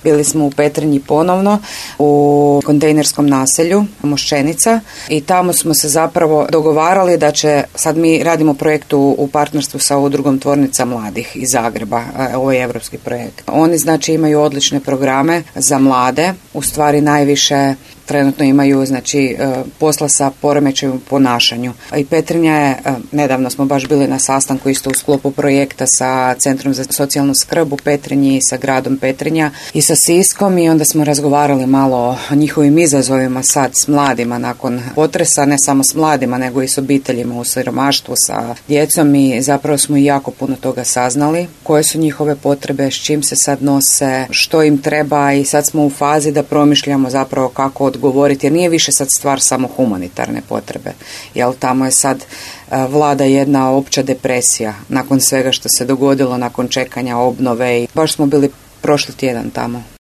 Bili smo u Petrinji ponovno, u kontejnerskom naselju Moščenica i tamo smo se zapravo dogovarali da će, sad mi radimo projekt u partnerstvu sa Udrugom Tvornica mladih iz Zagreba, ovo je europski projekt. Oni znači imaju odlične programe za mlade, u stvari najviše trenutno imaju posla sa poremećajem u ponašanju. I Petrinja je, nedavno smo baš bili na sastanku isto u sklopu projekta sa Centrom za socijalnu skrb u Petrinji i sa gradom Petrinja i sa Siskom i onda smo razgovarali malo o njihovim izazovima sad s mladima nakon potresa, ne samo s mladima nego i s obiteljima u siromaštvu, sa djecom i zapravo smo i jako puno toga saznali. Koje su njihove potrebe, s čim se sad nose, što im treba i sad smo u fazi da promišljamo zapravo kako odgovoriti, jer nije više sad stvar samo humanitarne potrebe, jer tamo je sad vlada jedna opća depresija nakon svega što se dogodilo, nakon čekanja obnove i baš smo bili prošli tjedan tamo.